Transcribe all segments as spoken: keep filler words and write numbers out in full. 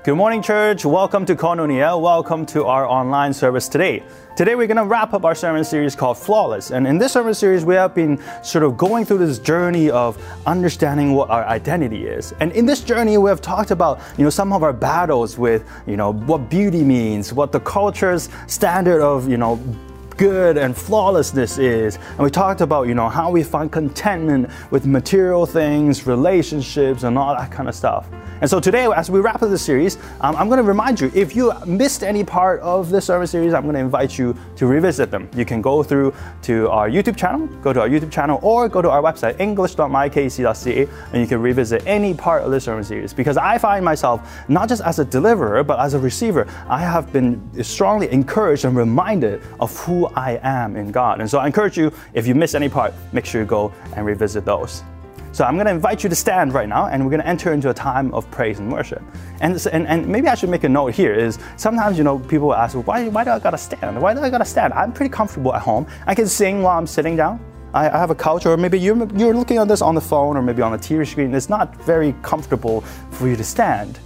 Good morning, church. Welcome to Koinonia. Welcome to our online service today. Today we're going to wrap up our sermon series called Flawless. And in this sermon series, we have been sort of going through this journey of understanding what our identity is. And in this journey, we have talked about, you know, some of our battles with, you know, what beauty means, what the culture's standard of, you know, good and flawlessness is. And we talked about, you know, how we find contentment with material things, relationships, and all that kind of stuff. And so today, as we wrap up the series, um, I'm going to remind you, if you missed any part of this sermon series, I'm going to invite you to revisit them. You can go through to our YouTube channel, go to our YouTube channel, or go to our website, english dot my k c dot c a, and you can revisit any part of this sermon series. Because I find myself, not just as a deliverer, but as a receiver, I have been strongly encouraged and reminded of who I am in God. And so I encourage you, if you miss any part, make sure you go and revisit those. So I'm going to invite you to stand right now, and we're going to enter into a time of praise and worship. And and, and maybe I should make a note here is sometimes, you know, people ask, well, why, why do I got to stand? Why do I got to stand? I'm pretty comfortable at home. I can sing while I'm sitting down. I, I have a couch, or maybe you're, you're looking at this on the phone or maybe on the T V screen. It's not very comfortable for you to stand.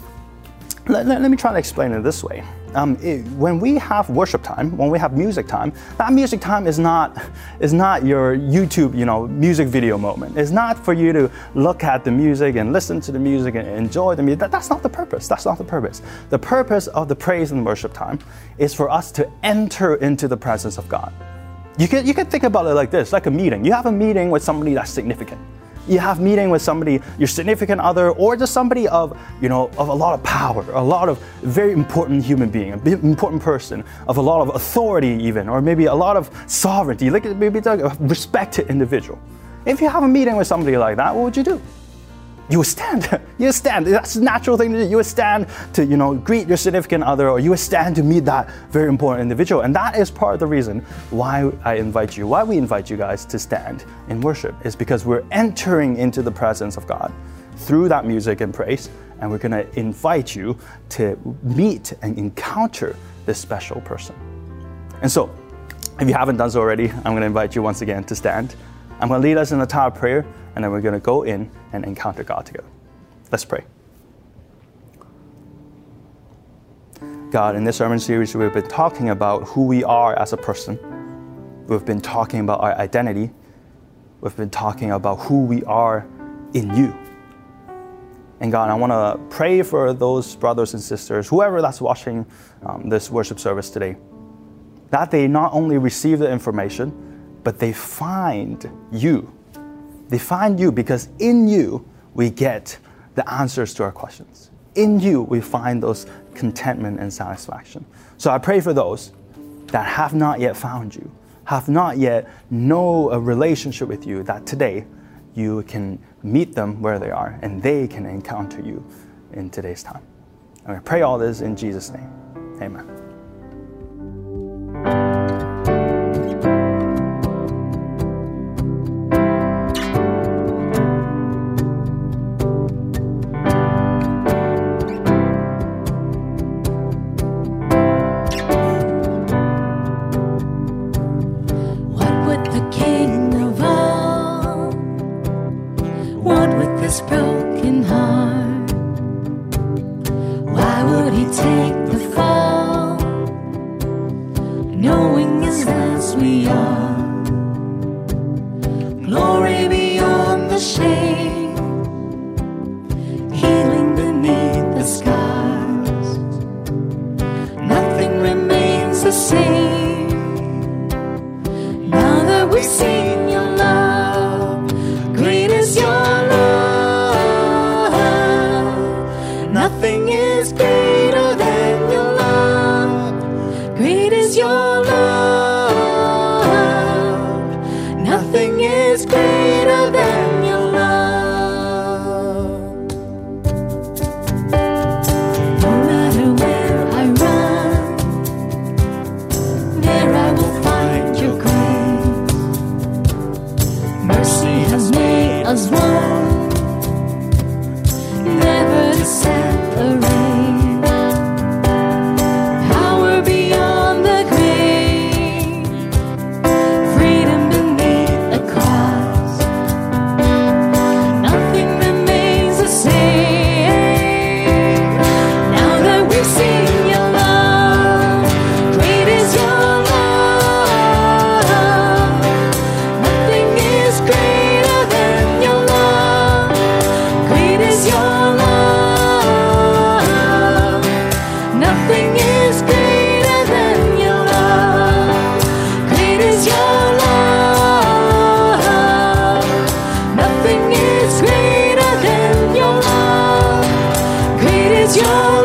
Let, let, let me try to explain it this way. Um, it, when we have worship time, when we have music time, that music time is not is not your YouTube, you know, music video moment. It's not for you to look at the music and listen to the music and enjoy the music. That, that's not the purpose. That's not the purpose. The purpose of the praise and worship time is for us to enter into the presence of God. You can you can think about it like this, like a meeting. You have a meeting with somebody that's significant. You have meeting with somebody, your significant other, or just somebody of, you know, of a lot of power, a lot of very important human being, an important person, of a lot of authority even, or maybe a lot of sovereignty, like maybe a respected individual. If you have a meeting with somebody like that, what would you do? You would stand. You would stand. That's a natural thing to do. You would stand to, you know, greet your significant other, or you would stand to meet that very important individual. And that is part of the reason why I invite you, why we invite you guys to stand in worship, is because we're entering into the presence of God through that music and praise, and we're going to invite you to meet and encounter this special person. And so, if you haven't done so already, I'm going to invite you once again to stand. I'm going to lead us in a time of prayer, and then we're going to go in and encounter God together. Let's pray. God, in this sermon series, we've been talking about who we are as a person. We've been talking about our identity. We've been talking about who we are in you. And God, I want to pray for those brothers and sisters, whoever that's watching um, this worship service today, that they not only receive the information, but they find you. They find you because in you, we get the answers to our questions. In you, we find those contentment and satisfaction. So I pray for those that have not yet found you, have not yet know a relationship with you, that today you can meet them where they are and they can encounter you in today's time. And I pray all this in Jesus' name. Amen. Nothing is greater than is your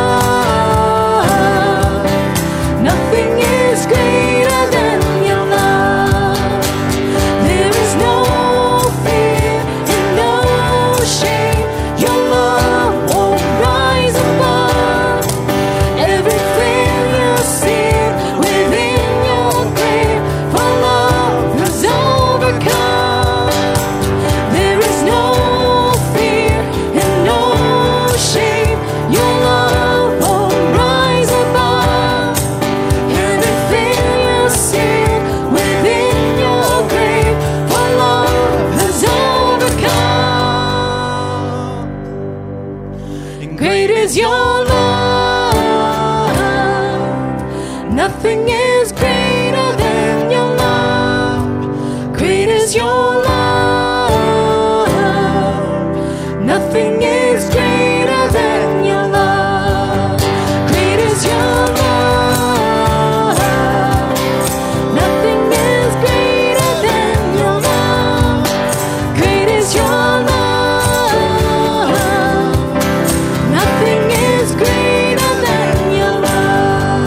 love. Nothing is greater than your love. There is no fear and no shame. Your love won't rise above every failure sin within your grave. For love has overcome. There is no fear and no shame. Your love won't rise above every failure sin within your grave. For love has overcome. And great is your love. Nothing is greater than your love. Great is your love. Nothing is greater than your love. Great is your love. Nothing is greater than your love. Great is your love. Nothing is greater than your love.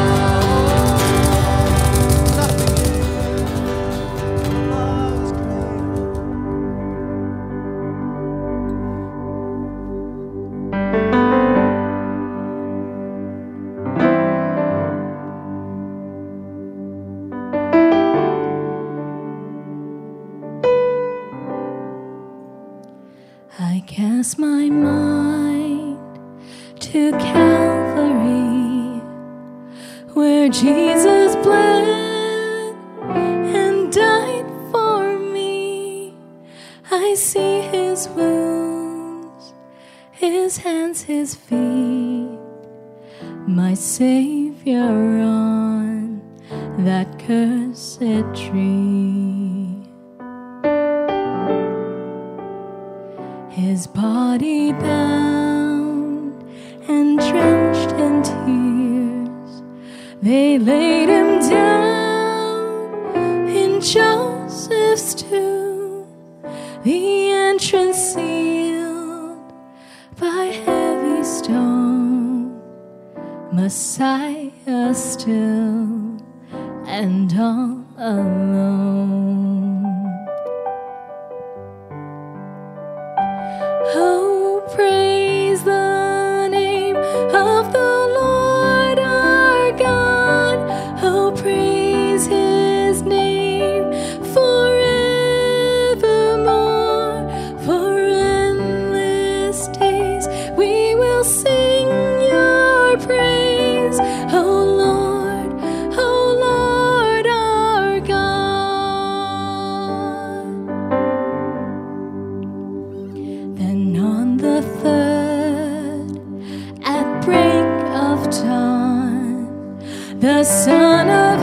I cast my mind to Calvary, where Jesus bled and died for me. I see his wounds, his hands, his feet, my Savior on that cursed tree. His body bound and drenched in tears, they laid him down in Joseph's tomb, the entrance sealed by heavy stone. Messiah still and all alone. Oh, praise the name of the Lord our God. Oh, praise his name forevermore. For endless days we will sing your praise. Oh, Lord, oh, Lord our God. Then on the third, at break of dawn, the Son of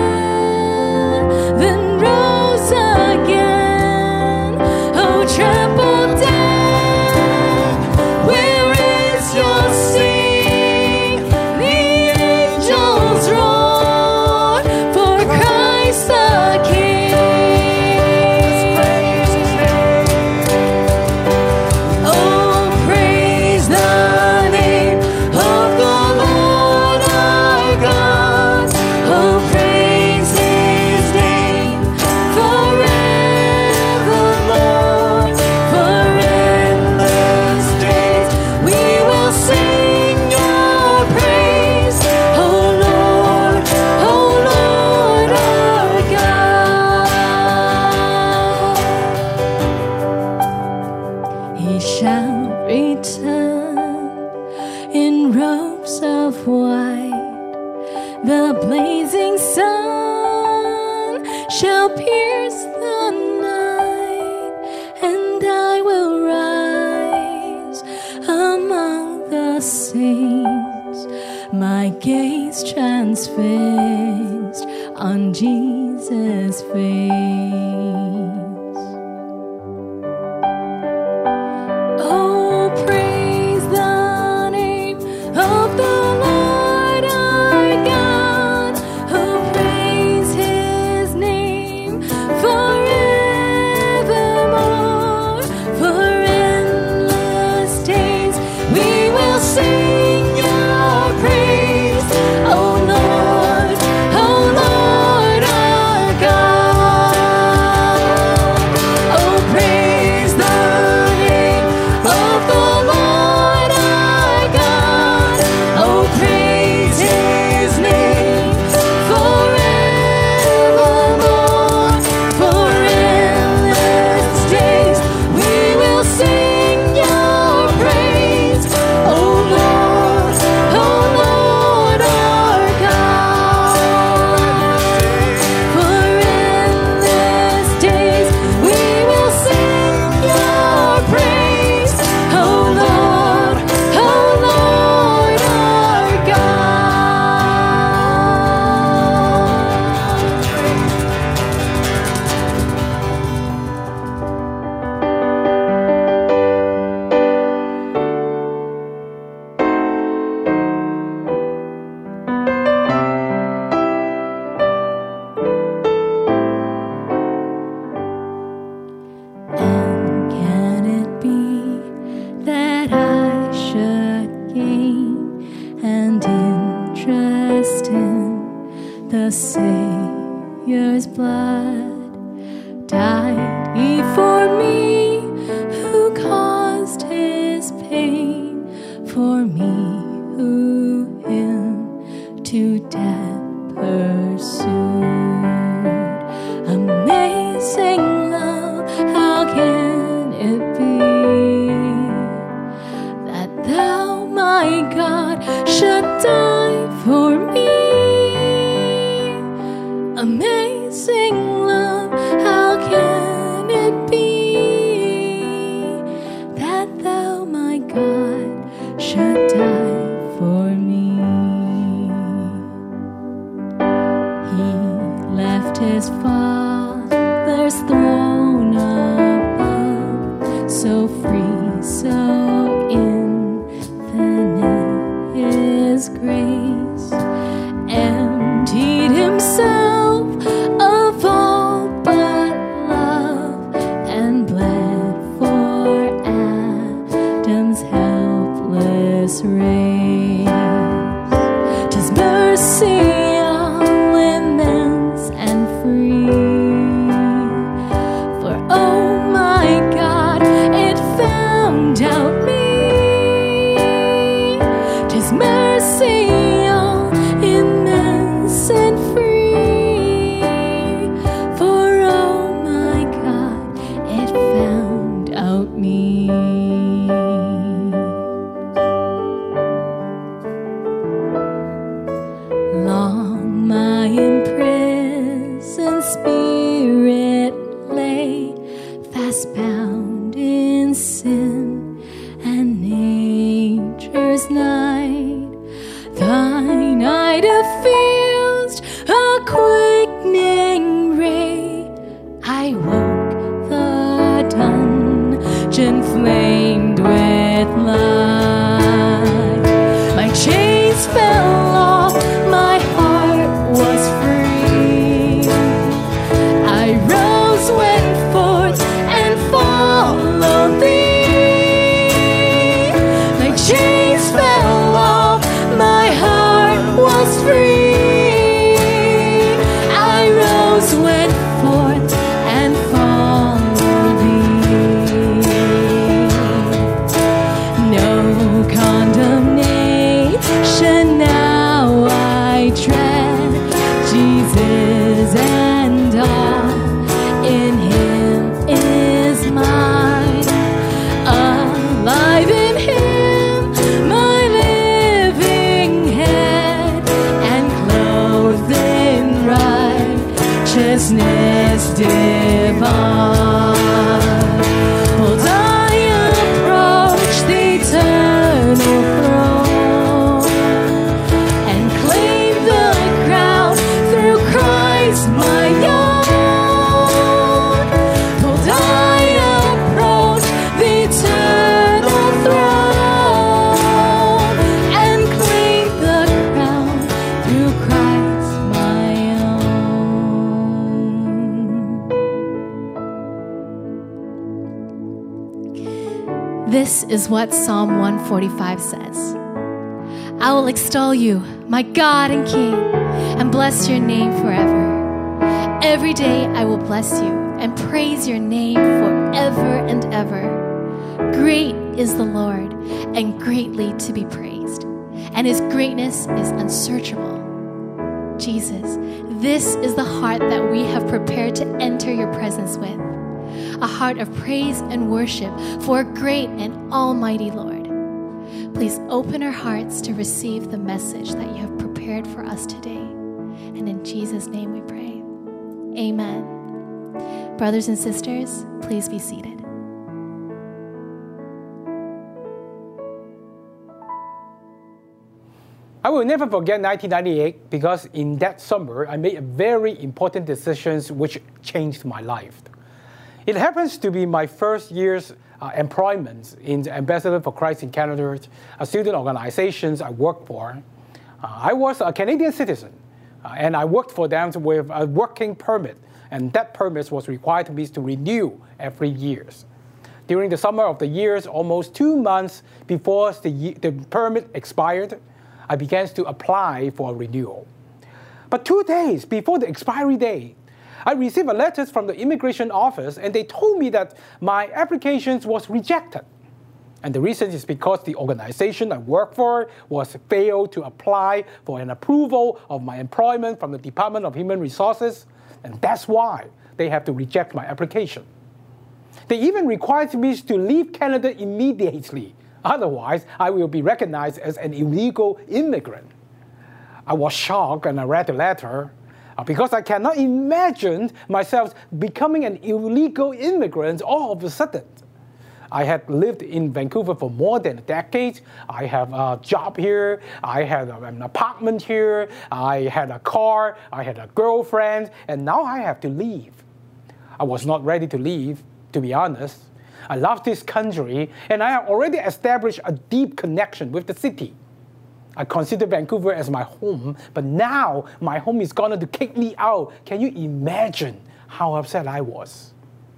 Heaven rose again. Oh, trample death, where is your sting? The angels roar for Christ the King. Oh, praise the name of the Lord our God. Oh, praise his name forevermore. For endless days we will sing your praise. Oh, Lord, oh, Lord our God. He shall return in robes of white. The blazing sun shall pierce the night, and I will rise among the saints, my gaze transfixed on Jesus' face. Oh, praise the name of the Lord our God. Oh, praise his name forevermore. For endless days we will sing your praise, oh Lord, oh Lord our God. Oh, praise the name of the Lord our God. Oh, praise His name forevermore. For endless days we will sing your praise, oh Lord, oh Lord our God. For endless days we will sing your praise, oh Lord, oh Lord our And can it be that I should gain and interest in the Savior's blood? Died He for me, who caused His pain, for me who Him to death pursued. Amazing love, how can it be that Thou, my God, should die for me? Amazing love, how can it be that Thou, my God, should die for me? He left His Father's throne above, so free, so infinite His grace, emptied Himself of all but love, and bled for Adam's helpless race. 'Tis mercy all immense and free, for oh my God, it found out me. 'Tis mercy all immense and free, for oh my God, it found out me. Long my imprisoned spirit lay, fast bound in sin and nature's night. Thy night diffused a quickening ray. I woke, the dungeon flamed with light. My chains fell off, my heart was free. I rose, went forth, and followed Thee. My chains fell off, my heart was free. I rose, went forth, and followed Thee. No condemnation now I tread, Jesus and all in Him is mine. Alive in Him, my living head, and clothed in righteousness divine. Hold I approach the eternal throne, and claim the crown through Christ my own. Hold I approach the eternal throne, and claim the crown through Christ my own. This is what Psalm one forty-five says. I will extol you, my God and King, and bless your name forever. Every day I will bless you and praise your name forever and ever. Great is the Lord, and greatly to be praised, and his greatness is unsearchable. Jesus, this is the heart that we have prepared to enter your presence with, a heart of praise and worship for a great and almighty Lord. Please open our hearts to receive the message that you have prepared for us today. And in Jesus' name we pray. Amen. Brothers and sisters, please be seated. I will never forget nineteen ninety-eight because in that summer, I made a very important decision which changed my life. It happens to be my first year's uh, employment in the Ambassador for Christ in Canada, a student organization I worked for. Uh, I was a Canadian citizen, uh, and I worked for them with a working permit, and that permit was required me to renew every year. During the summer of the years, almost two months before the, the permit expired, I began to apply for a renewal. But two days before the expiry date, I received a letter from the immigration office, and they told me that my application was rejected. And the reason is because the organization I work for was failed to apply for an approval of my employment from the Department of Human Resources, and that's why they have to reject my application. They even required me to leave Canada immediately. Otherwise, I will be recognized as an illegal immigrant. I was shocked and I read the letter uh, because I cannot imagine myself becoming an illegal immigrant all of a sudden. I had lived in Vancouver for more than a decade. I have a job here. I had an apartment here. I had a car. I had a girlfriend. And now I have to leave. I was not ready to leave, to be honest. I love this country, and I have already established a deep connection with the city. I consider Vancouver as my home, but now my home is going to kick me out. Can you imagine how upset I was?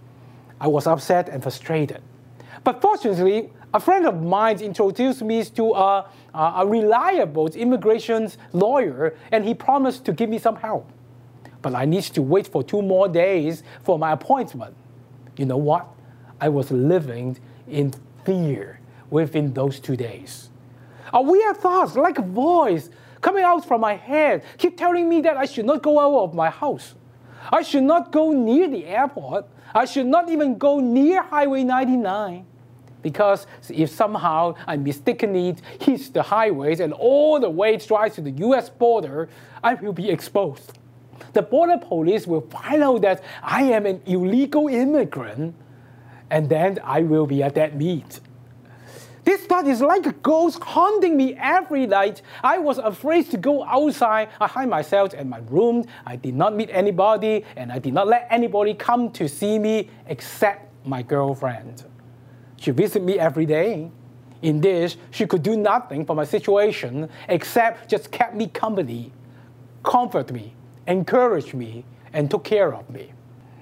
I was upset and frustrated. But fortunately, a friend of mine introduced me to a, a reliable immigration lawyer, and he promised to give me some help. But I need to wait for two more days for my appointment. You know what? I was living in fear within those two days. A weird thoughts, like a voice coming out from my head, keep telling me that I should not go out of my house. I should not go near the airport. I should not even go near Highway ninety-nine. Because if somehow I mistakenly hit the highways and all the way drives to the U S border, I will be exposed. The border police will find out that I am an illegal immigrant, and then I will be a dead meat. This thought is like a ghost haunting me every night. I was afraid to go outside. I hid myself in my room. I did not meet anybody, and I did not let anybody come to see me except my girlfriend. She visited me every day. In this, she could do nothing for my situation except just kept me company, comfort me, encourage me, and took care of me.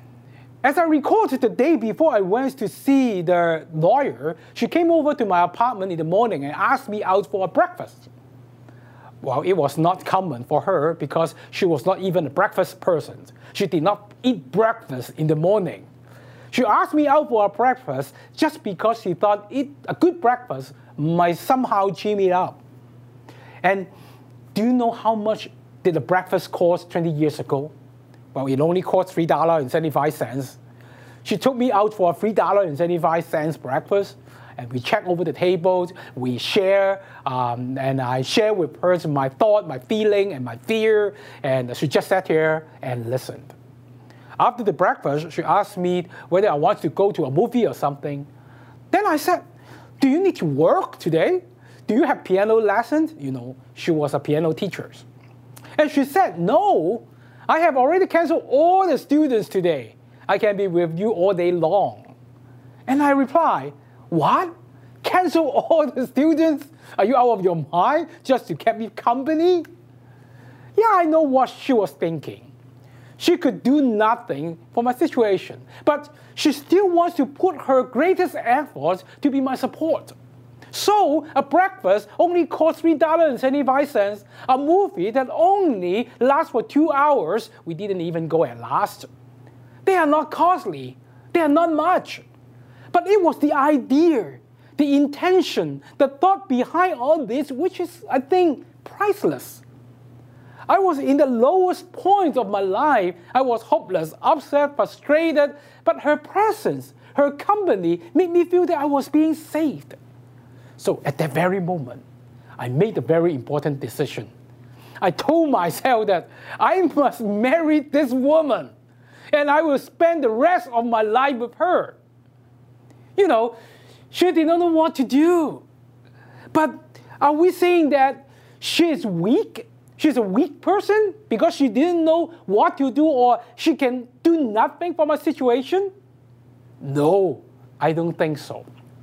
As I recalled the day before I went to see the lawyer, she came over to my apartment in the morning and asked me out for a breakfast. Well, it was not common for her because she was not even a breakfast person. She did not eat breakfast in the morning. She asked me out for a breakfast just because she thought it, a good breakfast might somehow cheer me up. And do you know how much did the breakfast cost twenty years ago? Well, it only cost three dollars and seventy-five cents. She took me out for a three dollars and seventy-five cents breakfast, and we checked over the tables, we share, um, and I share with her my thought, my feeling, and my fear, and she just sat here and listened. After the breakfast, she asked me whether I want to go to a movie or something. Then I said, do you need to work today? Do you have piano lessons? You know, she was a piano teacher. And she said, no. I have already canceled all the students today. I can be with you all day long. And I replied, what? Cancel all the students? Are you out of your mind just to keep me company? Yeah, I know what she was thinking. She could do nothing for my situation, but she still wants to put her greatest efforts to be my support. So a breakfast only costs three dollars and seventy-five cents. A movie that only lasts for two hours, we didn't even go at last. They are not costly. They are not much. But it was the idea, the intention, the thought behind all this, which is, I think, priceless. I was in the lowest point of my life. I was hopeless, upset, frustrated. But her presence, her company made me feel that I was being saved. So at that very moment, I made a very important decision. I told myself that I must marry this woman, and I will spend the rest of my life with her. You know, she did not know what to do. But are we saying that she is weak? She's a weak person because she didn't know what to do, or she can do nothing from a situation? No, I don't think so.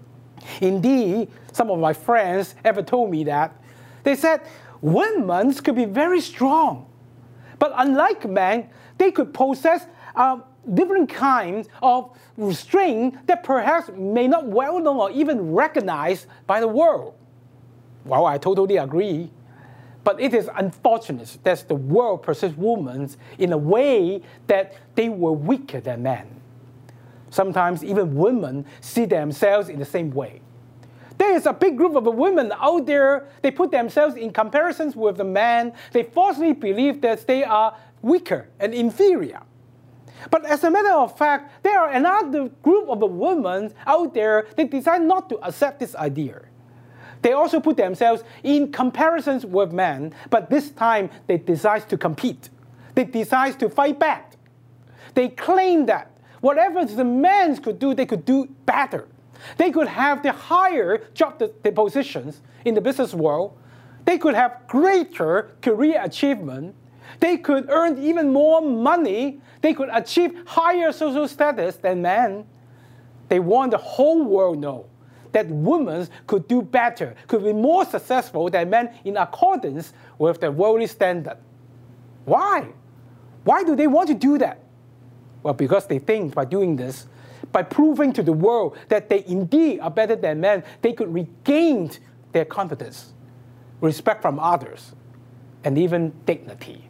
Indeed, some of my friends ever told me that. They said women could be very strong, but unlike men, they could possess uh, different kinds of strength that perhaps may not well known or even recognized by the world. Well, I totally agree. But it is unfortunate that the world perceives women in a way that they were weaker than men. Sometimes even women see themselves in the same way. There is a big group of women out there, they put themselves in comparisons with the men. They falsely believe that they are weaker and inferior. But as a matter of fact, there are another group of women out there that decide not to accept this idea. They also put themselves in comparisons with men, but this time they decide to compete. They decide to fight back. They claim that whatever the men could do, they could do better. They could have the higher job the positions in the business world. They could have greater career achievement. They could earn even more money. They could achieve higher social status than men. They want the whole world to know that women could do better, could be more successful than men in accordance with the worldly standard. Why? Why do they want to do that? Well, because they think by doing this, by proving to the world that they indeed are better than men, they could regain their confidence, respect from others, and even dignity.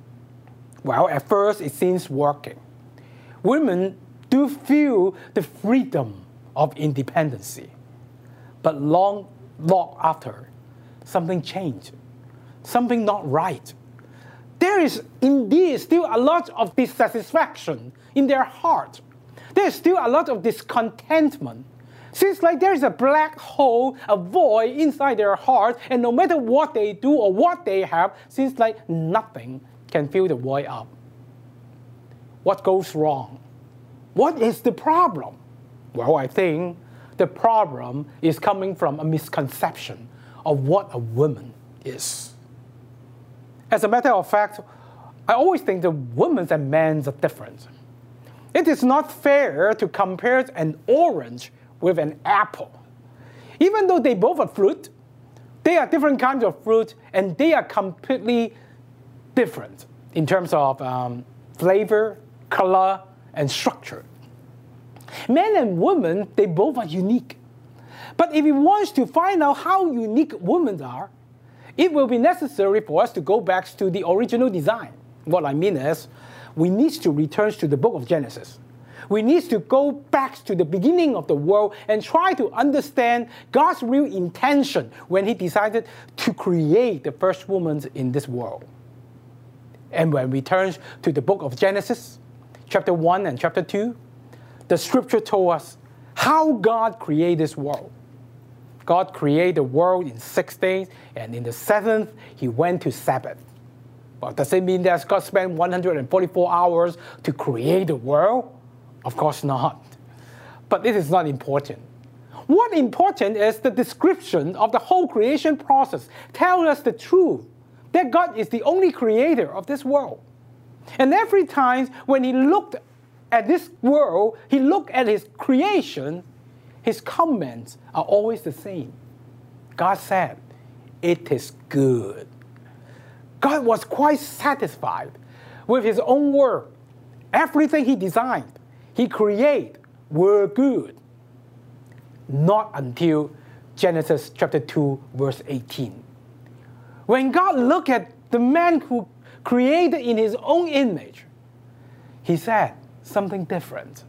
Well, at first it seems working. Women do feel the freedom of independence. But long, long after, something changed, something not right. There is indeed still a lot of dissatisfaction in their heart. There is still a lot of discontentment. Seems like there is a black hole, a void inside their heart, and no matter what they do or what they have, seems like nothing can fill the void up. What goes wrong? What is the problem? Well, I think the problem is coming from a misconception of what a woman is. As a matter of fact, I always think that women and men are different. It is not fair to compare an orange with an apple. Even though they both are fruit, they are different kinds of fruit, and they are completely different in terms of um, flavor, color, and structure. Men and women, they both are unique. But if we want to find out how unique women are, it will be necessary for us to go back to the original design. What I mean is, we need to return to the book of Genesis. We need to go back to the beginning of the world and try to understand God's real intention when He decided to create the first woman in this world. And when we turn to the book of Genesis, chapter one and chapter two, the scripture told us how God created this world. God created the world in six days, and in the seventh, He went to Sabbath. Well, does it mean that God spent one hundred forty-four hours to create the world? Of course not. But it is not important. What important is the description of the whole creation process tells us the truth that God is the only creator of this world. And every time when He looked at this world, He looked at His creation, His comments are always the same. God said, "It is good." God was quite satisfied with His own work. Everything He designed, He created, were good. Not until Genesis chapter two, verse eighteen. When God looked at the man who created in his own image, he said something different.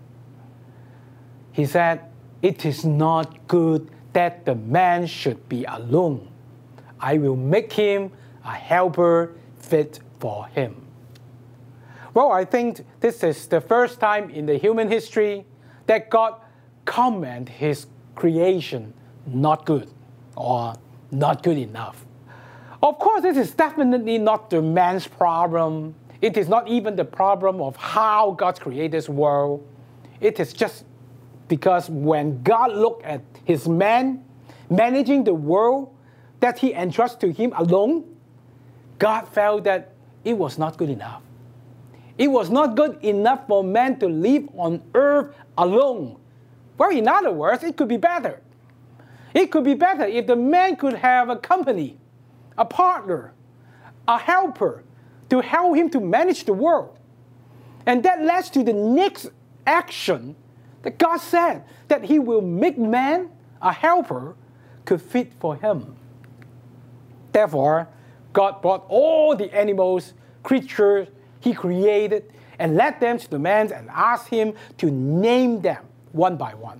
He said, "It is not good that the man should be alone. I will make him a helper fit for him." Well, I think this is the first time in the human history that God commented his creation not good or not good enough. Of course, this is definitely not the man's problem. It is not even the problem of how God created this world. It is just because when God looked at his man managing the world that he entrusted to him alone, God felt that it was not good enough. It was not good enough for man to live on earth alone. Well, in other words, it could be better. It could be better if the man could have a company, a partner, a helper to help him to manage the world. And that leads to the next action that God said, that he will make man a helper could fit for him. Therefore, God brought all the animals, creatures he created, and led them to the man and asked him to name them one by one.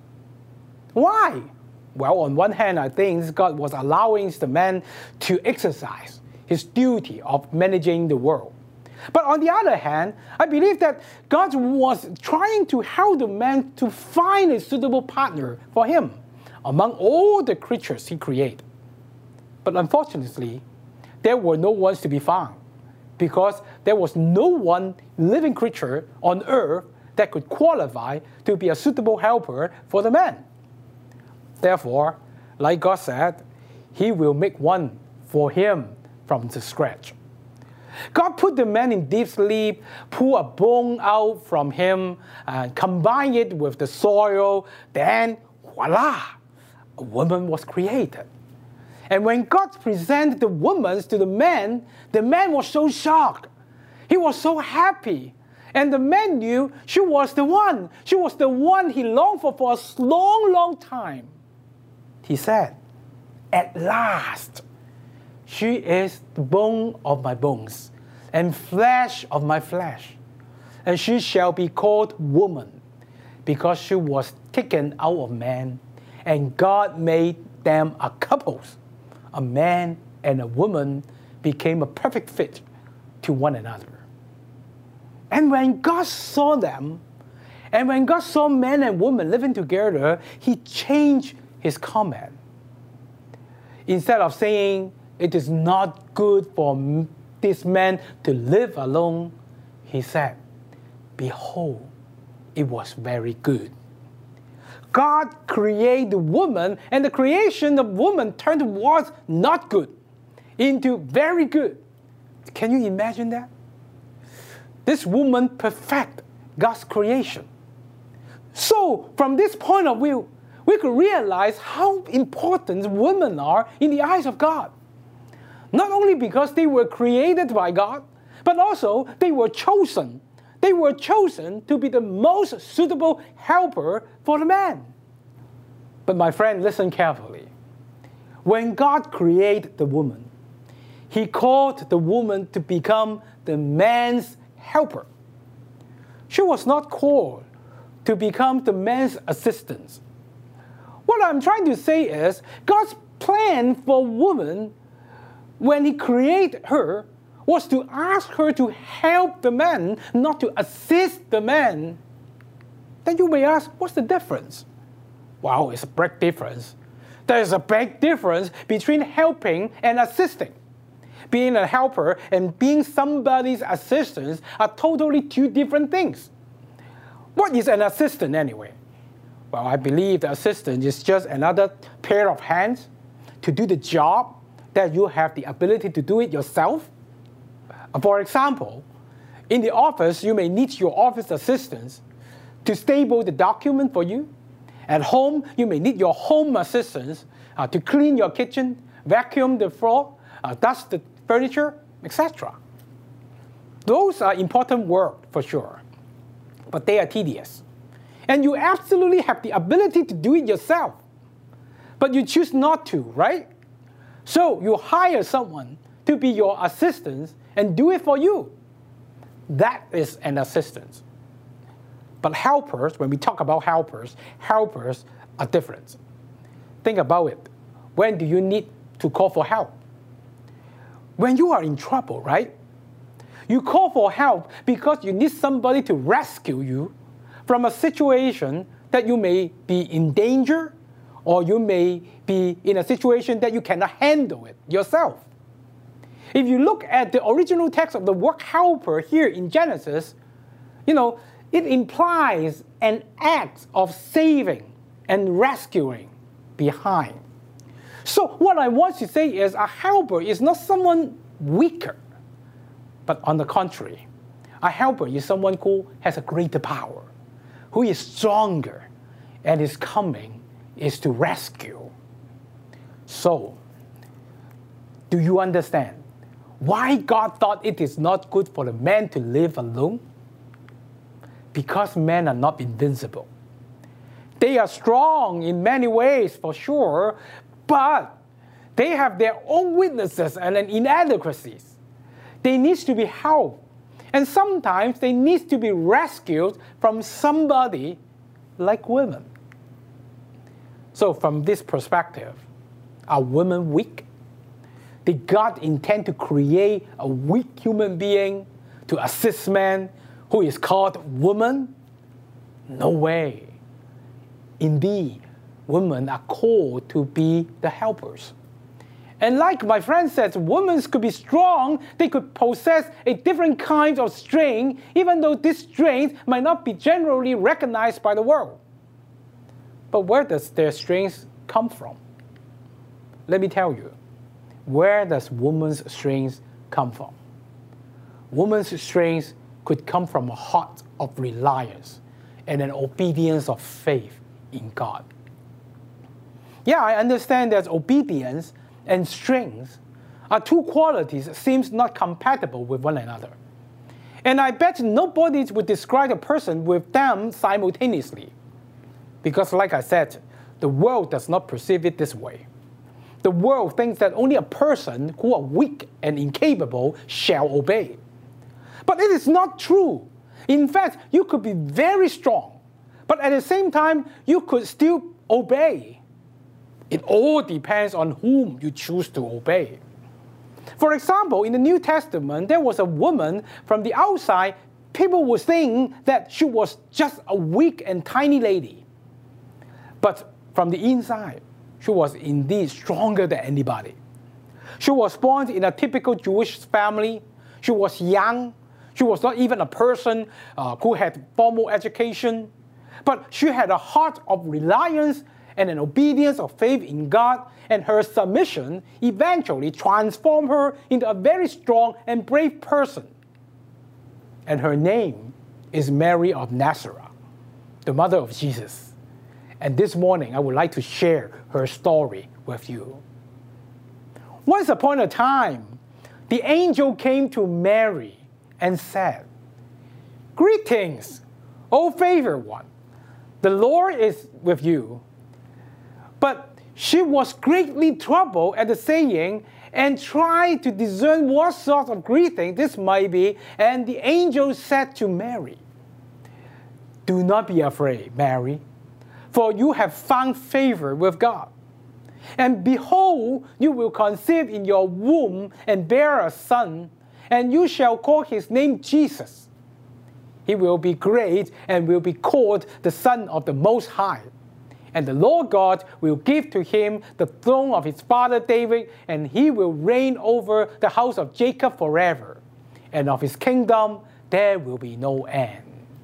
Why? Well, on one hand, I think God was allowing the man to exercise his duty of managing the world. But on the other hand, I believe that God was trying to help the man to find a suitable partner for him among all the creatures he created. But unfortunately, there were no ones to be found, because there was no one living creature on earth that could qualify to be a suitable helper for the man. Therefore, like God said, he will make one for him from the scratch. God put the man in deep sleep, pull a bone out from him, and combine it with the soil. Then, voila, a woman was created. And when God presented the woman to the man, the man was so shocked. He was so happy. And the man knew she was the one. She was the one he longed for for a long, long time. He said, "At last, she is the bone of my bones and flesh of my flesh. And she shall be called woman, because she was taken out of man. And God made them a couple. A man and a woman became a perfect fit to one another." And when God saw them, and when God saw man and woman living together, he changed his comment. Instead of saying, "It is not good for this man to live alone," he said, "Behold, it was very good." God created the woman, and the creation of woman turned towards not good into very good. Can you imagine that? This woman perfect God's creation. So, from this point of view, we could realize how important women are in the eyes of God. Not only because they were created by God, but also they were chosen. They were chosen to be the most suitable helper for the man. But my friend, listen carefully. When God created the woman, he called the woman to become the man's helper. She was not called to become the man's assistant. What I'm trying to say is, God's plan for woman when he created her was to ask her to help the man, not to assist the man. Then you may ask, what's the difference? Well, it's a big difference. There is a big difference between helping and assisting. Being a helper and being somebody's assistant are totally two different things. What is an assistant anyway? Well, I believe the assistant is just another pair of hands to do the job that you have the ability to do it yourself. For example, in the office, you may need your office assistants to staple the document for you. At home, you may need your home assistants uh, to clean your kitchen, vacuum the floor, uh, dust the furniture, et cetera. Those are important work for sure, but they are tedious. And you absolutely have the ability to do it yourself. but you choose not to, right? So you hire someone to be your assistant and do it for you. That is an assistant. But helpers, when we talk about helpers, helpers are different. Think about it. When do you need to call for help? When you are in trouble, right? You call for help because you need somebody to rescue you from a situation that you may be in danger, or you may be in a situation that you cannot handle it yourself. If you look at the original text of the word helper here in Genesis, you know, it implies an act of saving and rescuing behind. So what I want to say is a helper is not someone weaker, but on the contrary, a helper is someone who has a greater power, who is stronger, and his coming is to rescue. So, do you understand why God thought it is not good for the man to live alone? Because men are not invincible. They are strong in many ways, for sure, but they have their own weaknesses and inadequacies. They need to be helped. And sometimes they need to be rescued from somebody like women. So from this perspective, are women weak? Did God intend to create a weak human being to assist man who is called woman? No way. Indeed, women are called to be the helpers. And like my friend said, women could be strong. They could possess a different kind of strength, even though this strength might not be generally recognized by the world. But where does their strength come from? Let me tell you. Where does woman's strength come from? Woman's strength could come from a heart of reliance and an obedience of faith in God. Yeah, I understand that obedience and strength are two qualities that seems not compatible with one another. And I bet nobody would describe a person with them simultaneously. Because like I said, the world does not perceive it this way. The world thinks that only a person who are weak and incapable shall obey. But it is not true. In fact, you could be very strong, but at the same time, you could still obey. It all depends on whom you choose to obey. For example, in the New Testament, there was a woman from the outside, people would think that she was just a weak and tiny lady. But from the inside, she was indeed stronger than anybody. She was born in a typical Jewish family. She was young. She was not even a person uh, who had formal education. But she had a heart of reliance and an obedience of faith in God, and her submission eventually transformed her into a very strong and brave person. And her name is Mary of Nazareth, the mother of Jesus. And this morning, I would like to share her story with you. Once upon a time, the angel came to Mary and said, "Greetings, O favored one. The Lord is with you." But she was greatly troubled at the saying and tried to discern what sort of greeting this might be. And the angel said to Mary, "Do not be afraid, Mary, for you have found favor with God. And behold, you will conceive in your womb and bear a son, and you shall call his name Jesus. He will be great and will be called the Son of the Most High. And the Lord God will give to him the throne of his father David, and he will reign over the house of Jacob forever. And of his kingdom there will be no end."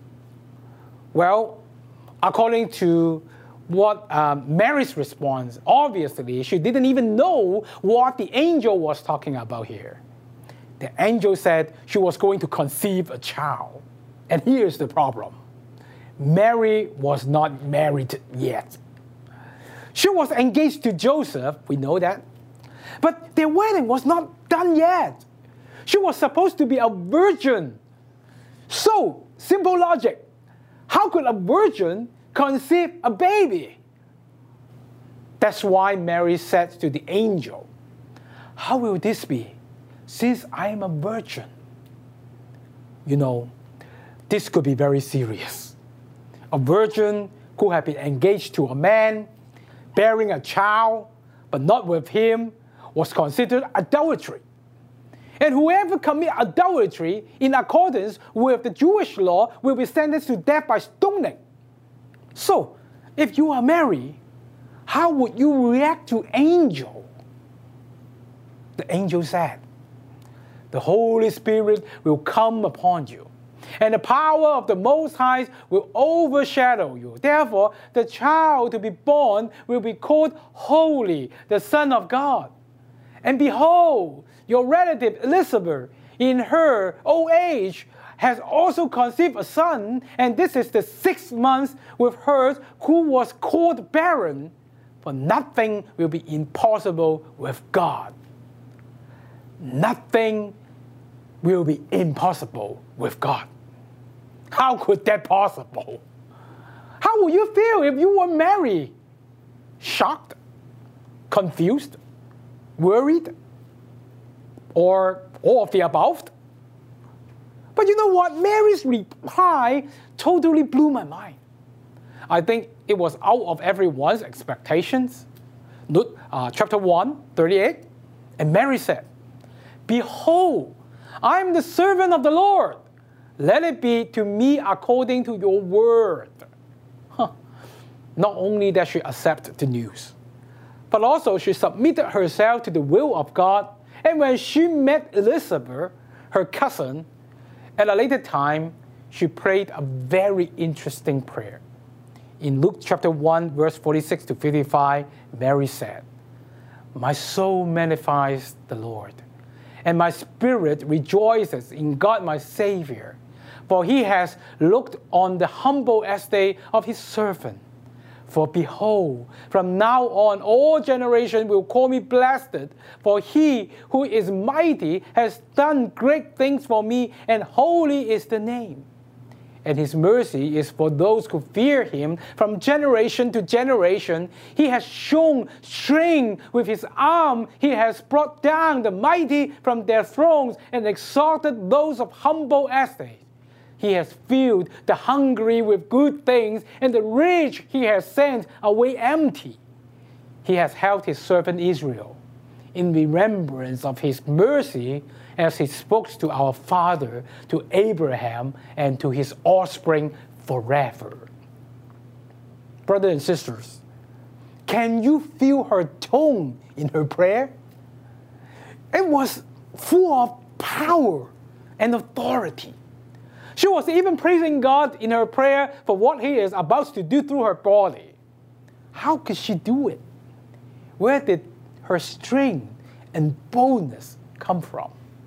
Well, according to what um, Mary's response, obviously she didn't even know what the angel was talking about here. The angel said she was going to conceive a child. And here's the problem. Mary was not married yet. She was engaged to Joseph, we know that. But their wedding was not done yet. She was supposed to be a virgin. So, simple logic. How could a virgin conceive a baby? That's why Mary said to the angel, "How will this be, since I am a virgin?" You know, this could be very serious. A virgin who had been engaged to a man, bearing a child, but not with him, was considered adultery. And whoever commits adultery in accordance with the Jewish law will be sentenced to death by stoning. So, if you are Mary, how would you react to angel? The angel said, "The Holy Spirit will come upon you, and the power of the Most High will overshadow you. Therefore, the child to be born will be called Holy, the Son of God. And behold, your relative Elizabeth, in her old age, has also conceived a son, and this is the sixth month with her who was called barren, for nothing will be impossible with God." Nothing will be impossible with God. How could that possible? How would you feel if you were Mary? Shocked? Confused? Worried? Or all of the above? But you know what? Mary's reply totally blew my mind. I think it was out of everyone's expectations. Luke uh, chapter one, thirty-eight. And Mary said, "Behold, I am the servant of the Lord. Let it be to me according to your word." Huh. Not only that she accepted the news, but also she submitted herself to the will of God. And when she met Elizabeth, her cousin, at a later time, she prayed a very interesting prayer. In Luke chapter one, verse forty-six to fifty-five, Mary said, "My soul magnifies the Lord, and my spirit rejoices in God my Savior, for he has looked on the humble estate of his servant. For behold, from now on all generations will call me blessed, for he who is mighty has done great things for me, and holy is the name. And his mercy is for those who fear him from generation to generation. He has shown strength with his arm. He has brought down the mighty from their thrones and exalted those of humble estate. He has filled the hungry with good things, and the rich he has sent away empty. He has helped his servant Israel in remembrance of his mercy, as he spoke to our father, to Abraham, and to his offspring forever." Brothers and sisters, can you feel her tone in her prayer? It was full of power and authority. She was even praising God in her prayer for what he is about to do through her body. How could she do it? Where did her strength and boldness come from?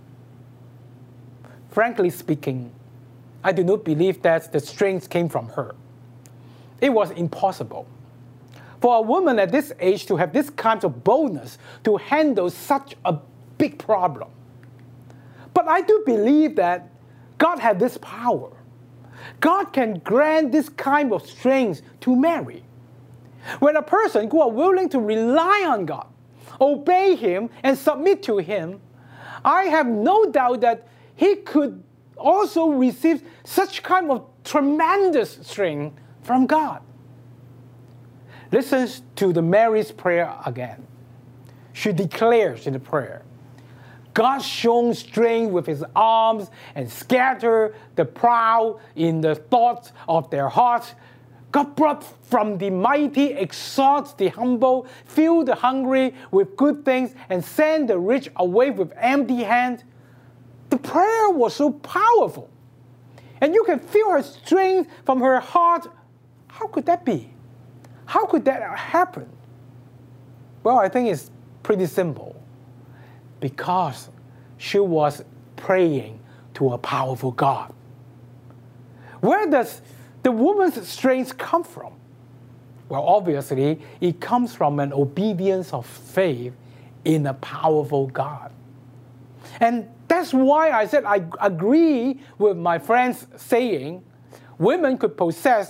Frankly speaking, I do not believe that the strength came from her. It was impossible for a woman at this age to have this kind of boldness to handle such a big problem. But I do believe that God had this power. God can grant this kind of strength to Mary. When a person who are willing to rely on God, obey him, and submit to him, I have no doubt that he could also receive such kind of tremendous strength from God. Listen to the Mary's prayer again. She declares in the prayer, "God shone strength with his arms and scattered the proud in the thoughts of their hearts. God brought from the mighty, exalts the humble, filled the hungry with good things, and sent the rich away with empty hands." The prayer was so powerful. And you can feel her strength from her heart. How could that be? How could that happen? Well, I think it's pretty simple. Because she was praying to a powerful God. Where does the woman's strength come from? Well, obviously, it comes from an obedience of faith in a powerful God. And that's why I said I agree with my friend's saying women could possess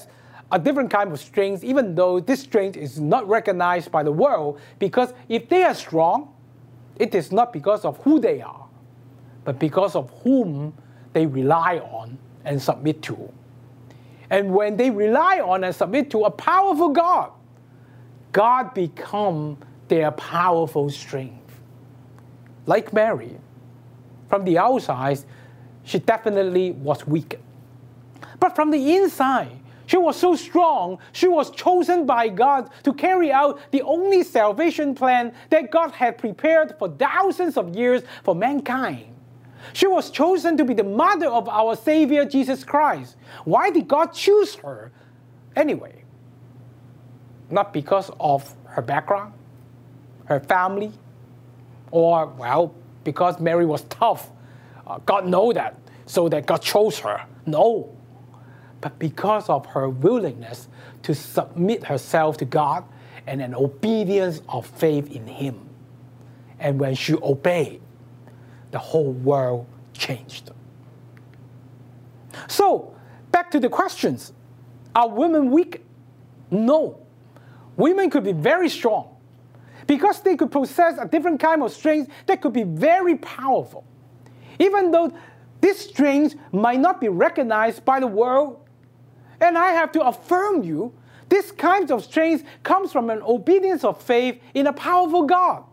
a different kind of strength, even though this strength is not recognized by the world, because if they are strong, it is not because of who they are, but because of whom they rely on and submit to. And when they rely on and submit to a powerful God, God becomes their powerful strength. Like Mary, from the outside, she definitely was weak. But from the inside, she was so strong, she was chosen by God to carry out the only salvation plan that God had prepared for thousands of years for mankind. She was chosen to be the mother of our Savior, Jesus Christ. Why did God choose her anyway? Not because of her background, her family, or, well, because Mary was tough. Uh, God knows that, so that God chose her. No. But because of her willingness to submit herself to God and an obedience of faith in Him. And when she obeyed, the whole world changed. So, back to the questions. Are women weak? No. Women could be very strong because they could possess a different kind of strength that could be very powerful. Even though this strength might not be recognized by the world, and I have to affirm you, this kind of strength comes from an obedience of faith in a powerful God.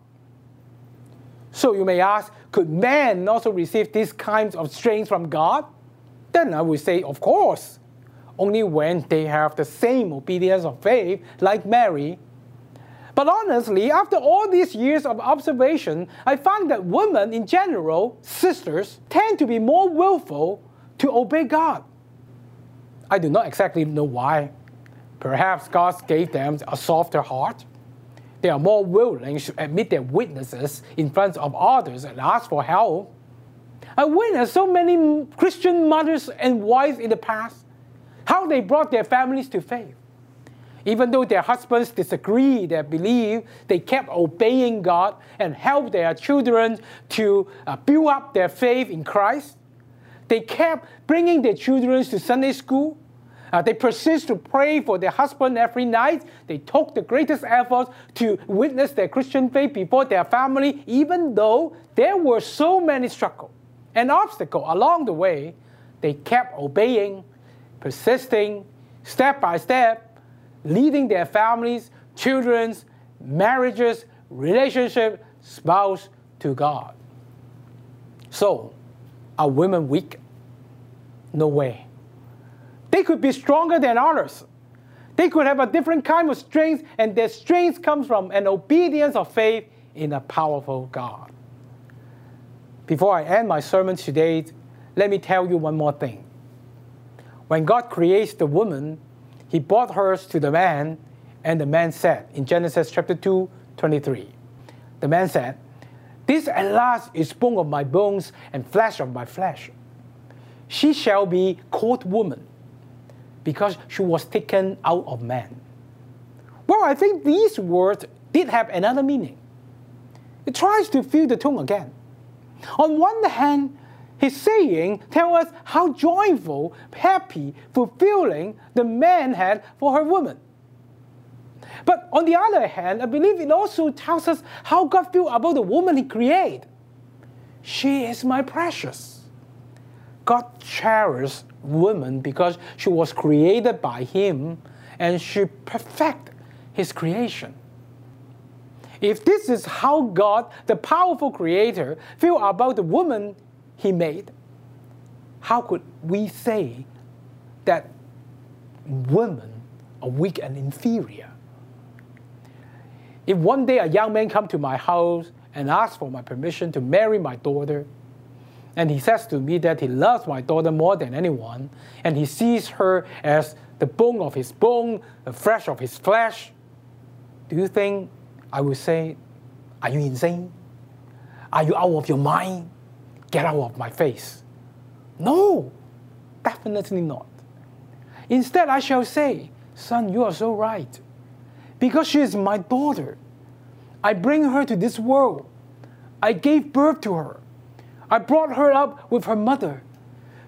So you may ask, could men also receive these kinds of strength from God? Then I would say, of course, only when they have the same obedience of faith like Mary. But honestly, after all these years of observation, I found that women in general, sisters, tend to be more willful to obey God. I do not exactly know why. Perhaps God gave them a softer heart. They are more willing to admit their weaknesses in front of others and ask for help. I witnessed so many Christian mothers and wives in the past, how they brought their families to faith. Even though their husbands disagreed their belief, they kept obeying God and helped their children to uh, build up their faith in Christ. They kept bringing their children to Sunday school. Uh, they persist to pray for their husband every night. They took the greatest efforts to witness their Christian faith before their family, even though there were so many struggles and obstacles along the way. They kept obeying, persisting, step by step, leading their families, children, marriages, relationship, spouse to God. So, are women weak? No way. They could be stronger than others. They could have a different kind of strength, and their strength comes from an obedience of faith in a powerful God. Before I end my sermon today, let me tell you one more thing. When God creates the woman, He brought her to the man, and the man said, in Genesis chapter two, twenty-three, the man said, "This at last is bone of my bones and flesh of my flesh. She shall be called woman, because she was taken out of man." Well, I think these words did have another meaning. It tries to fill the tone again. On one hand, his saying tells us how joyful, happy, fulfilling the man had for her woman. But on the other hand, I believe it also tells us how God feels about the woman He created. She is my precious. God cherished woman because she was created by Him and she perfected His creation. If this is how God, the powerful Creator, feels about the woman He made, how could we say that women are weak and inferior? If one day a young man comes to my house and asks for my permission to marry my daughter, and he says to me that he loves my daughter more than anyone, and he sees her as the bone of his bone, the flesh of his flesh, do you think I will say, "Are you insane? Are you out of your mind? Get out of my face"? No, definitely not. Instead, I shall say, "Son, you are so right. Because she is my daughter. I bring her to this world. I gave birth to her. I brought her up with her mother.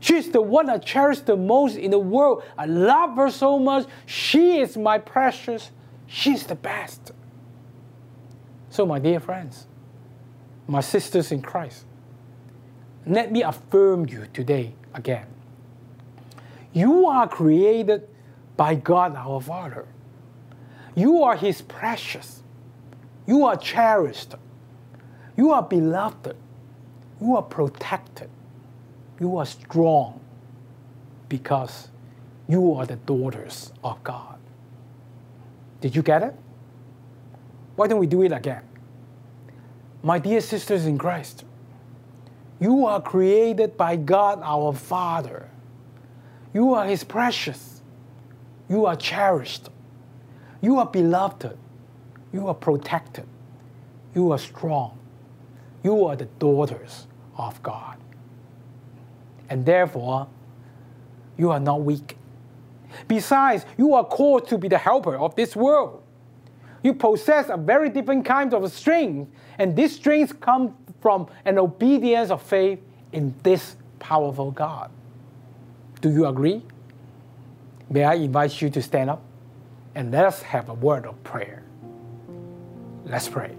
She's the one I cherish the most in the world. I love her so much. She is my precious. She's the best. So, my dear friends, my sisters in Christ, let me affirm you today again. You are created by God our Father. You are His precious. You are cherished. You are beloved. You are protected. You are strong because you are the daughters of God. Did you get it? Why don't we do it again? My dear sisters in Christ, you are created by God our Father. You are His precious. You are cherished. You are beloved. You are protected. You are strong. You are the daughters of God. And therefore, you are not weak. Besides, you are called to be the helper of this world. You possess a very different kind of strength, and this strength comes from an obedience of faith in this powerful God. Do you agree? May I invite you to stand up and let us have a word of prayer. Let's pray.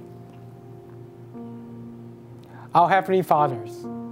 Our Heavenly Fathers,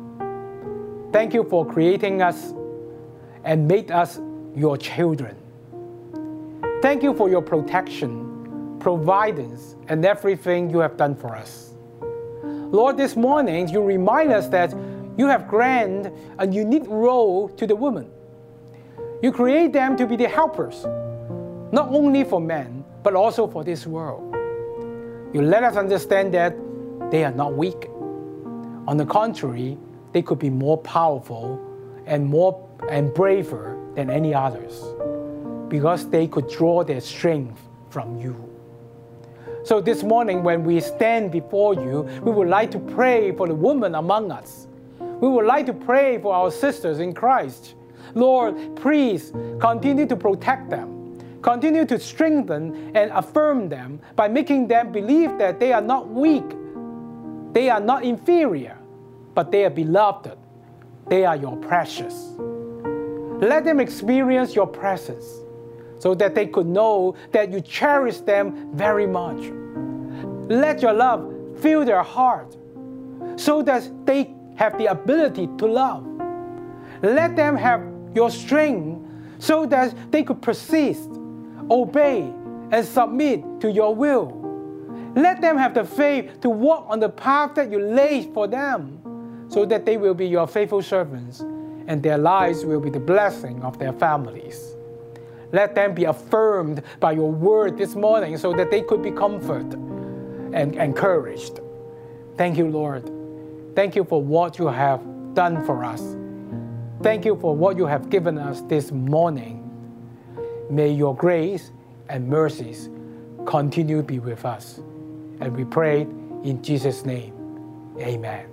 thank you for creating us and made us your children. Thank you for your protection, providence, and everything you have done for us. Lord, this morning you remind us that you have granted a unique role to the woman. You create them to be the helpers, not only for men, but also for this world. You let us understand that they are not weak. On the contrary, they could be more powerful and more and braver than any others, because they could draw their strength from you. So this morning, when we stand before you, we would like to pray for the women among us. We would like to pray for our sisters in Christ. Lord, please continue to protect them. Continue to strengthen and affirm them by making them believe that they are not weak. They are not inferior, but they are beloved. They are your precious. Let them experience your presence so that they could know that you cherish them very much. Let your love fill their heart so that they have the ability to love. Let them have your strength so that they could persist, obey, and submit to your will. Let them have the faith to walk on the path that you laid for them so that they will be your faithful servants and their lives will be the blessing of their families. Let them be affirmed by your word this morning so that they could be comforted and encouraged. Thank you, Lord. Thank you for what you have done for us. Thank you for what you have given us this morning. May your grace and mercies continue to be with us. And we pray in Jesus' name. Amen.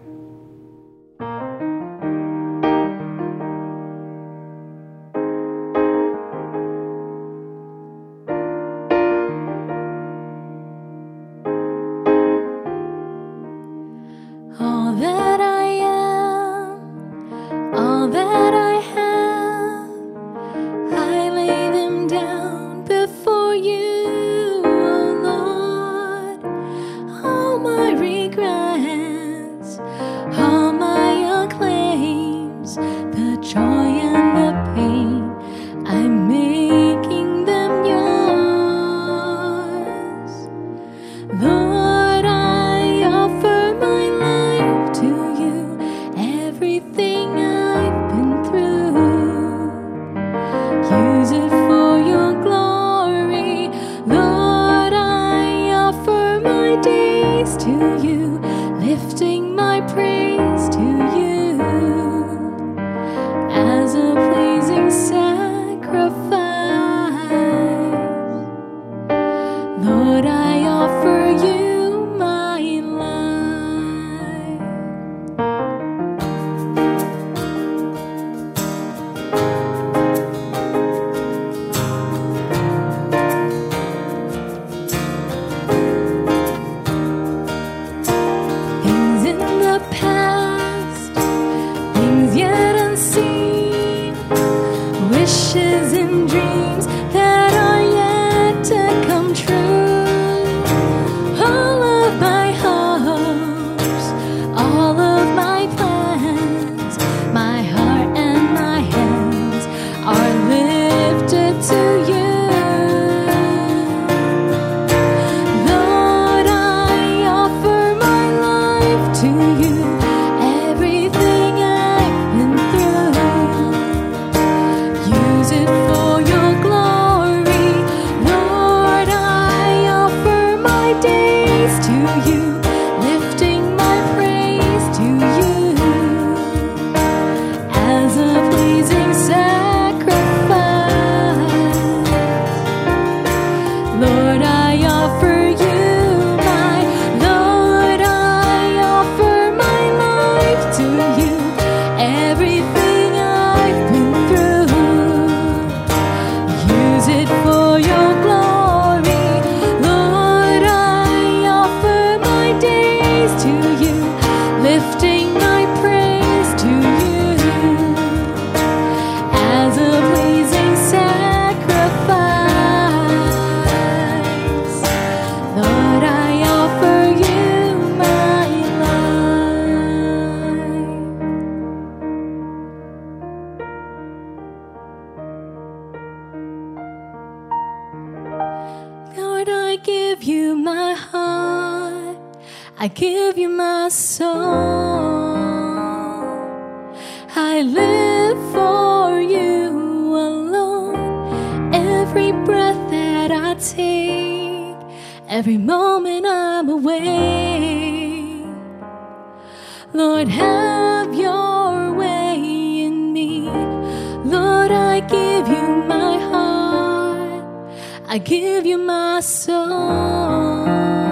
All that I am, all that I have, I lay them down before you, oh Lord. All my regrets, I give you my soul. I live for you alone. Every breath that I take, every moment I'm awake. Lord, have your way in me. Lord, I give you my heart. I give you my soul.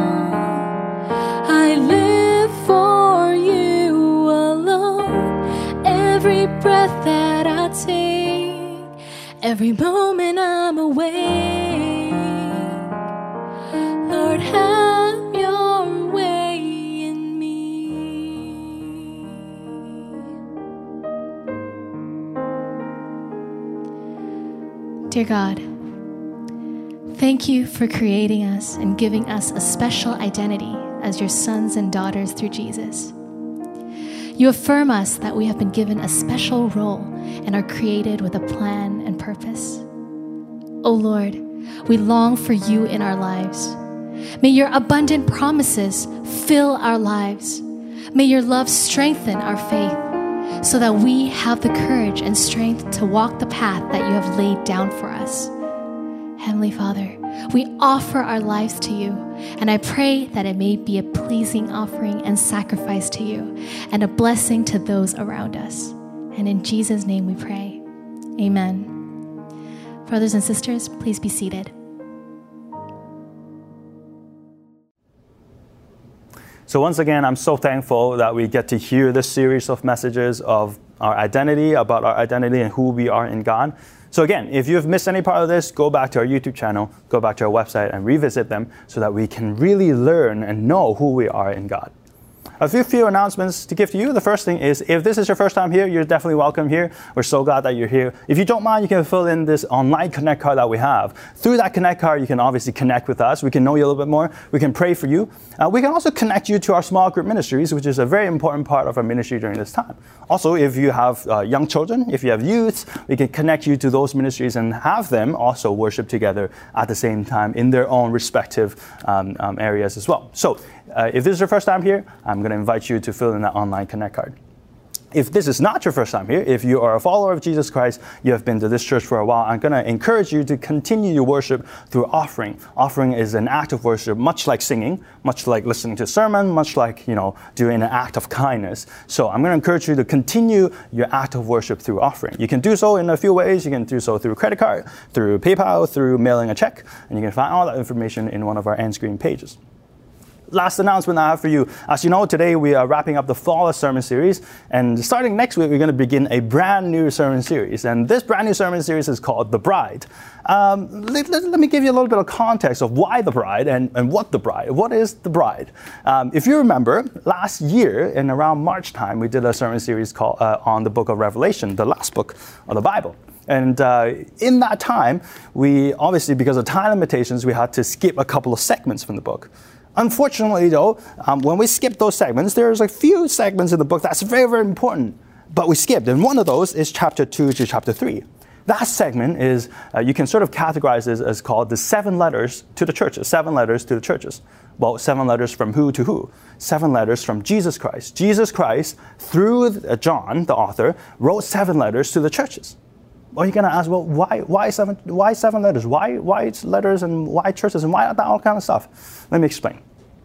I live for you alone. Every breath that I take, every moment I'm awake. Lord, have your way in me. Dear God, thank you for creating us and giving us a special identity as your sons and daughters through Jesus. You affirm us that we have been given a special role and are created with a plan and purpose. O Lord, we long for you in our lives. May your abundant promises fill our lives. May your love strengthen our faith so that we have the courage and strength to walk the path that you have laid down for us. Heavenly Father, we offer our lives to you, and I pray that it may be a pleasing offering and sacrifice to you, and a blessing to those around us. And in Jesus' name we pray. Amen. Brothers and sisters, please be seated. So once again, I'm so thankful that we get to hear this series of messages of our identity, about our identity and who we are in God. So again, if you've missed any part of this, go back to our YouTube channel, go back to our website and revisit them so that we can really learn and know who we are in God. A few few announcements to give to you. The first thing is, if this is your first time here, you're definitely welcome here. We're so glad that you're here. If you don't mind, you can fill in this online Connect card that we have. Through that Connect card, you can obviously connect with us. We can know you a little bit more. We can pray for you. Uh, we can also connect you to our small group ministries, which is a very important part of our ministry during this time. Also, if you have uh, young children, if you have youths, we can connect you to those ministries and have them also worship together at the same time in their own respective um, um, areas as well. So, Uh, if this is your first time here, I'm going to invite you to fill in that online Connect card. If this is not your first time here, if you are a follower of Jesus Christ, you have been to this church for a while, I'm going to encourage you to continue your worship through offering. Offering is an act of worship, much like singing, much like listening to a sermon, much like, you know, doing an act of kindness. So I'm going to encourage you to continue your act of worship through offering. You can do so in a few ways. You can do so through credit card, through PayPal, through mailing a check, and you can find all that information in one of our end screen pages. Last announcement I have for you. As you know, today we are wrapping up the Flawless Sermon Series, and starting next week, we're going to begin a brand new sermon series. And this brand new sermon series is called The Bride. Um, let, let, let me give you a little bit of context of why the bride and, and what the bride. What is the bride? Um, if you remember, last year, in around March time, we did a sermon series called uh, on the book of Revelation, the last book of the Bible. And uh, in that time, we obviously, because of time limitations, we had to skip a couple of segments from the book. Unfortunately, though, um, when we skipped those segments, there's a few segments in the book that's very, very important, but we skipped. And one of those is chapter two to chapter three. That segment is, uh, you can sort of categorize this as called the seven letters to the churches, seven letters to the churches. Well, seven letters from who to who? Seven letters from Jesus Christ. Jesus Christ, through John, the author, wrote seven letters to the churches. Well, you're going to ask, well, why, why seven, why seven letters? Why, why letters and why churches and why that all kind of stuff? Let me explain.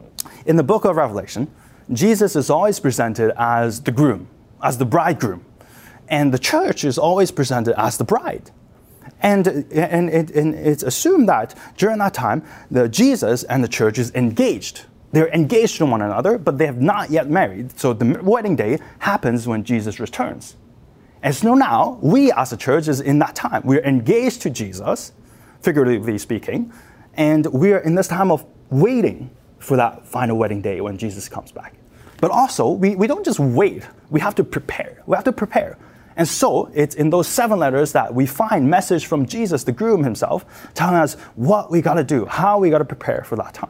In the book of Revelation, Jesus is always presented as the groom, as the bridegroom, and the church is always presented as the bride. And, and, it, and it's assumed that during that time, the Jesus and the church is engaged. They're engaged to one another, but they have not yet married. So the wedding day happens when Jesus returns. And so now, we as a church is in that time. We're engaged to Jesus, figuratively speaking, and we're in this time of waiting for that final wedding day when Jesus comes back. But also, we, we don't just wait. We have to prepare. We have to prepare. And so, it's in those seven letters that we find message from Jesus, the groom himself, telling us what we got to do, how we got to prepare for that time.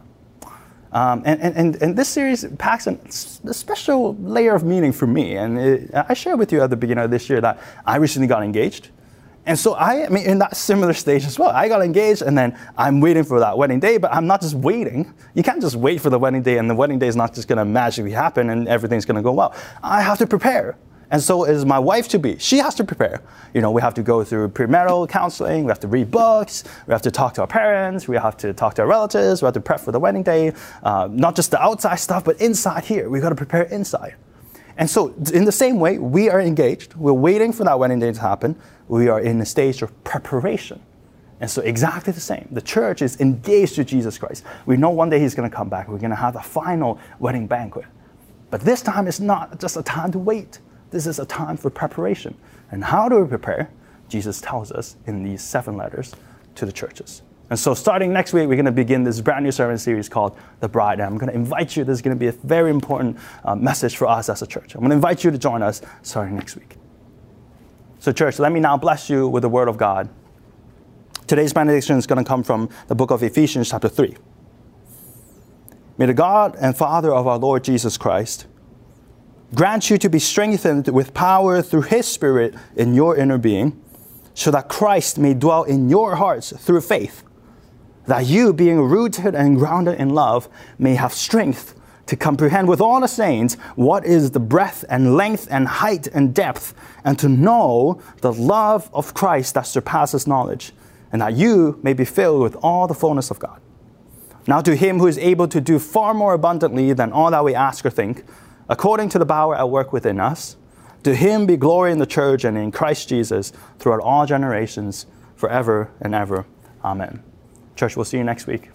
Um, and, and, and this series packs an, a special layer of meaning for me. And it, I shared with you at the beginning of this year that I recently got engaged. And so I, I mean, in that similar stage as well. I got engaged, and then I'm waiting for that wedding day, but I'm not just waiting. You can't just wait for the wedding day, and the wedding day is not just going to magically happen, and everything's going to go well. I have to prepare. And so is my wife-to-be. She has to prepare. You know, we have to go through premarital counseling. We have to read books. We have to talk to our parents. We have to talk to our relatives. We have to prep for the wedding day. Uh, not just the outside stuff, but inside here. We've got to prepare inside. And so in the same way, we are engaged. We're waiting for that wedding day to happen. We are in a stage of preparation. And so exactly the same. The church is engaged to Jesus Christ. We know one day he's going to come back. We're going to have the final wedding banquet. But this time is not just a time to wait. This is a time for preparation. And how do we prepare? Jesus tells us in these seven letters to the churches. And so starting next week, we're going to begin this brand new sermon series called The Bride. And I'm going to invite you. This is going to be a very important uh, message for us as a church. I'm going to invite you to join us starting next week. So church, let me now bless you with the word of God. Today's benediction is going to come from the book of Ephesians chapter three. May the God and Father of our Lord Jesus Christ grant you to be strengthened with power through his Spirit in your inner being, so that Christ may dwell in your hearts through faith, that you, being rooted and grounded in love, may have strength to comprehend with all the saints what is the breadth and length and height and depth, and to know the love of Christ that surpasses knowledge, and that you may be filled with all the fullness of God. Now to him who is able to do far more abundantly than all that we ask or think, according to the power at work within us, to him be glory in the church and in Christ Jesus throughout all generations, forever and ever. Amen. Church, we'll see you next week.